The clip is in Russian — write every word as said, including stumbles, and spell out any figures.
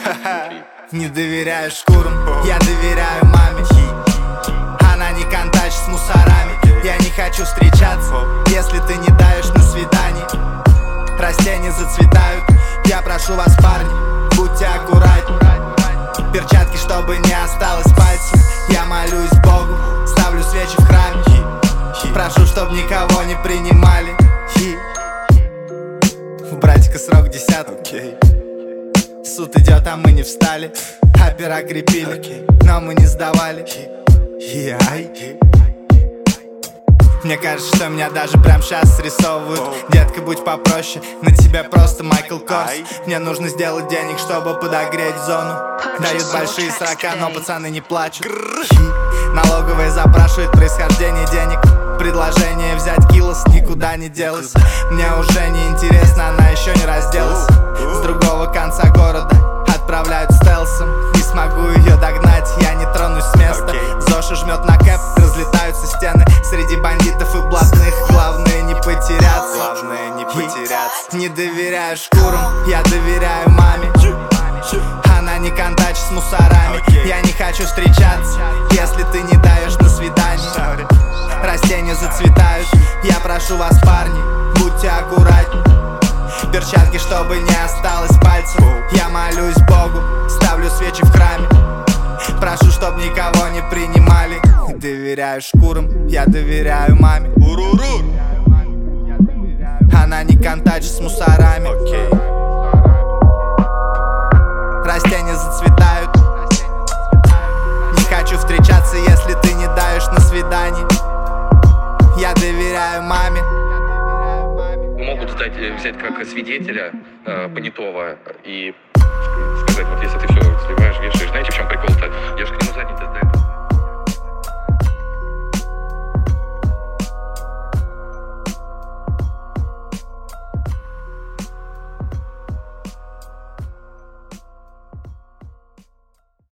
Не доверяю шкурам, я доверяю маме. Она не контачит с мусорами. Я не хочу встречаться, если ты не даешь на свидание. Растения зацветают, я прошу вас, парни, будьте аккуратнее. Перчатки, чтобы не осталось пальцев. Я молюсь Богу, ставлю свечи в храме. Прошу, чтоб никого не принимали. У братика срок десяток. Суд идет, а мы не встали. Опера крепили, но мы не сдавали. Мне кажется, что меня даже прям сейчас срисовывают. Детка, будь попроще, на тебя просто Майкл Корс. Мне нужно сделать денег, чтобы подогреть зону. Дают большие срока, но пацаны не плачут. Налоговая запрашивает происхождение денег. Предложение взять килос никуда не делось. Мне уже не интересно, она еще не разделась. С другого конца города отправляют стелсом. Не смогу ее догнать, я не тронусь с места. Зоша жмет на кэп, разлетаются стены. Среди бандитов и блатных главное не потеряться. Главное не потеряться. Не доверяю шкурам, я доверяю маме. Она не контачит с мусорами. Я не хочу встречаться, если ты не даешь на свидание. Растения зацветают, я прошу вас, парни, будьте аккуратнее. Перчатки, чтобы не осталось пальцев. Я молюсь Богу, ставлю свечи в храме. Прошу, чтоб никого не принимали. Доверяю шкурам, я доверяю маме. Она не контачит с мусорами. Растения зацветают. Не хочу встречаться, если ты не даешь на свидание. Я доверяю маме. Могут сдать, взять как свидетеля э, понятого и сказать, вот если ты все сливаешь, вешаешь. Знаете, в чем прикол-то? Я же к нему задницей сдаю.